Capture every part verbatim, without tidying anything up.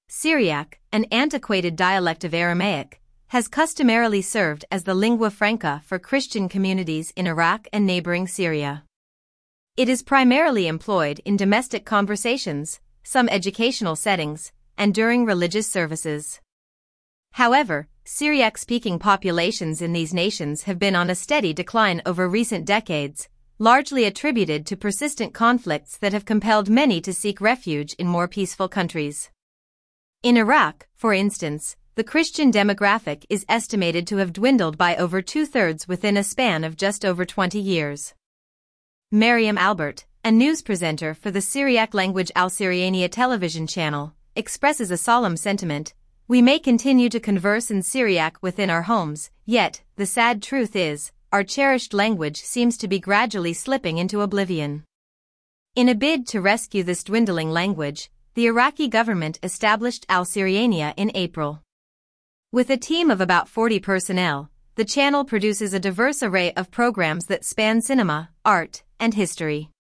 Syriac, an antiquated dialect of Aramaic, has customarily served as the lingua franca for Christian communities in Iraq and neighboring Syria. It is primarily employed in domestic conversations, some educational settings, and during religious services. However, Syriac-speaking populations in these nations have been on a steady decline over recent decades, largely attributed to persistent conflicts that have compelled many to seek refuge in more peaceful countries. In Iraq, for instance, the Christian demographic is estimated to have dwindled by over two-thirds within a span of just over twenty years. Mariam Albert, a news presenter for the Syriac-language Al Syriania television channel, expresses a solemn sentiment: "We may continue to converse in Syriac within our homes, yet, the sad truth is, our cherished language seems to be gradually slipping into oblivion." In a bid to rescue this dwindling language, the Iraqi government established Al Syriania in April. With a team of about forty personnel, the channel produces a diverse array of programs that span cinema, art, and history.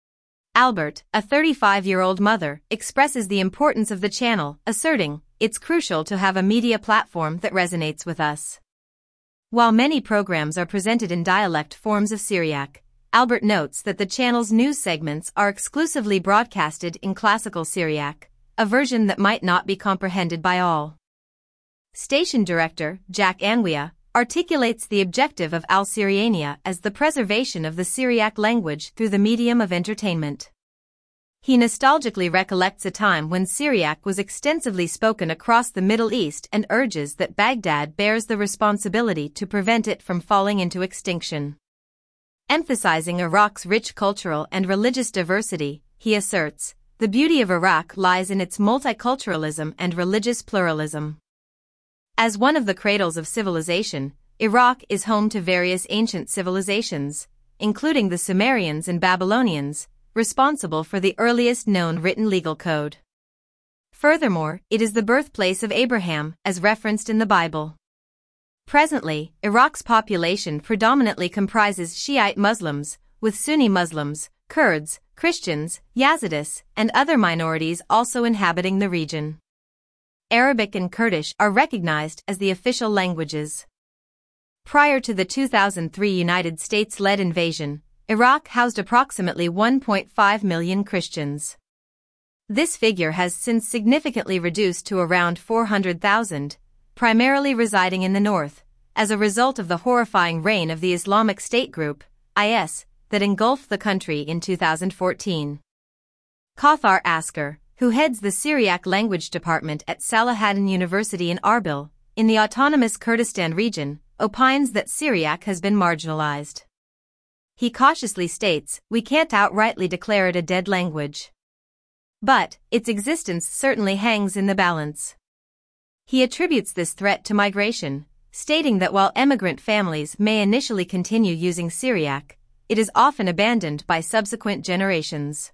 Albert, a thirty-five-year-old mother, expresses the importance of the channel, asserting, "It's crucial to have a media platform that resonates with us." While many programs are presented in dialect forms of Syriac, Albert notes that the channel's news segments are exclusively broadcasted in classical Syriac, a version that might not be comprehended by all. Station director, Jack Anwia, articulates the objective of Al Syriania as the preservation of the Syriac language through the medium of entertainment. He nostalgically recollects a time when Syriac was extensively spoken across the Middle East and urges that Baghdad bears the responsibility to prevent it from falling into extinction. Emphasizing Iraq's rich cultural and religious diversity, he asserts, "The beauty of Iraq lies in its multiculturalism and religious pluralism." As one of the cradles of civilization, Iraq is home to various ancient civilizations, including the Sumerians and Babylonians, responsible for the earliest known written legal code. Furthermore, it is the birthplace of Abraham, as referenced in the Bible. Presently, Iraq's population predominantly comprises Shiite Muslims, with Sunni Muslims, Kurds, Christians, Yazidis, and other minorities also inhabiting the region. Arabic and Kurdish are recognized as the official languages. Prior to the two thousand three United States-led invasion, Iraq housed approximately one point five million Christians. This figure has since significantly reduced to around four hundred thousand, primarily residing in the north, as a result of the horrifying reign of the Islamic State group, I S, that engulfed the country in two thousand fourteen. Kauthar Asker, who heads the Syriac language department at Salahaddin University in Arbil, in the autonomous Kurdistan region, opines that Syriac has been marginalized. He cautiously states, "We can't outrightly declare it a dead language. But, its existence certainly hangs in the balance." He attributes this threat to migration, stating that while emigrant families may initially continue using Syriac, it is often abandoned by subsequent generations.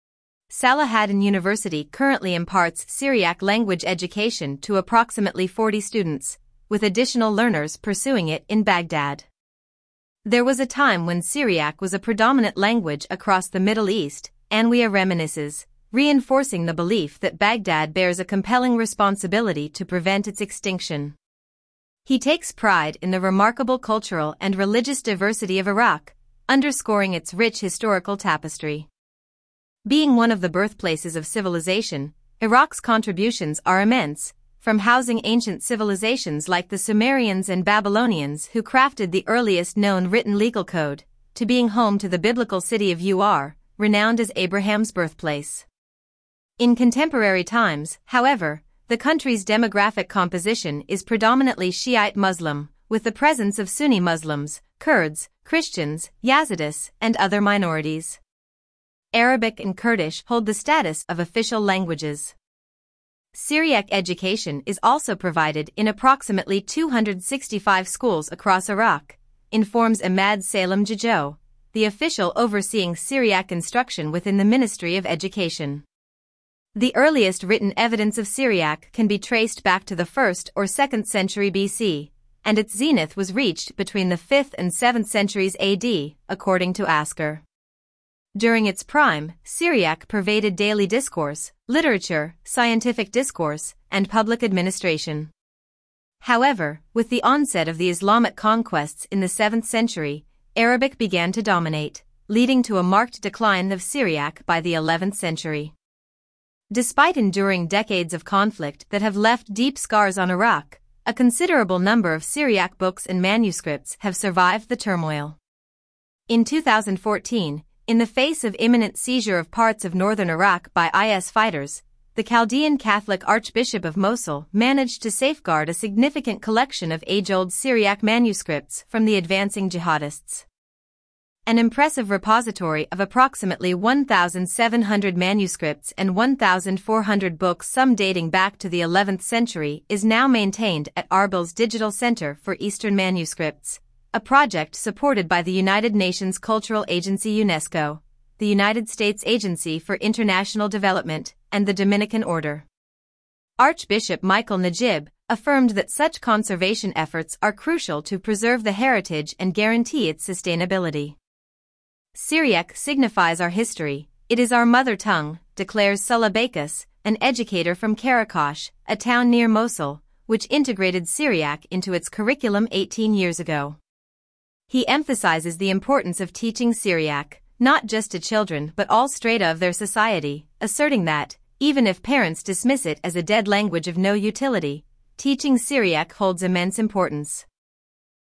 Salahaddin University currently imparts Syriac language education to approximately forty students, with additional learners pursuing it in Baghdad. There was a time when Syriac was a predominant language across the Middle East, Anwia reminisces, reinforcing the belief that Baghdad bears a compelling responsibility to prevent its extinction. He takes pride in the remarkable cultural and religious diversity of Iraq, underscoring its rich historical tapestry. Being one of the birthplaces of civilization, Iraq's contributions are immense, from housing ancient civilizations like the Sumerians and Babylonians who crafted the earliest known written legal code, to being home to the biblical city of Ur, renowned as Abraham's birthplace. In contemporary times, however, the country's demographic composition is predominantly Shiite Muslim, with the presence of Sunni Muslims, Kurds, Christians, Yazidis, and other minorities. Arabic and Kurdish hold the status of official languages. Syriac education is also provided in approximately two hundred sixty-five schools across Iraq, informs Ahmad Salem Jajo, the official overseeing Syriac instruction within the Ministry of Education. The earliest written evidence of Syriac can be traced back to the first or second century B C, and its zenith was reached between the fifth and seventh centuries A D, according to Asker. During its prime, Syriac pervaded daily discourse, literature, scientific discourse, and public administration. However, with the onset of the Islamic conquests in the seventh century, Arabic began to dominate, leading to a marked decline of Syriac by the eleventh century. Despite enduring decades of conflict that have left deep scars on Iraq, a considerable number of Syriac books and manuscripts have survived the turmoil. In two thousand fourteen, in the face of imminent seizure of parts of northern Iraq by I S fighters, the Chaldean Catholic Archbishop of Mosul managed to safeguard a significant collection of age-old Syriac manuscripts from the advancing jihadists. An impressive repository of approximately one thousand seven hundred manuscripts and one thousand four hundred books, some dating back to the eleventh century, is now maintained at Arbil's Digital Center for Eastern Manuscripts, a project supported by the United Nations Cultural Agency UNESCO, the United States Agency for International Development, and the Dominican Order. Archbishop Michael Najib affirmed that such conservation efforts are crucial to preserve the heritage and guarantee its sustainability. Syriac signifies our history, it is our mother tongue, declares Sulla Bacus, an educator from Karakash, a town near Mosul, which integrated Syriac into its curriculum eighteen years ago. He emphasizes the importance of teaching Syriac, not just to children but all strata of their society, asserting that, even if parents dismiss it as a dead language of no utility, teaching Syriac holds immense importance.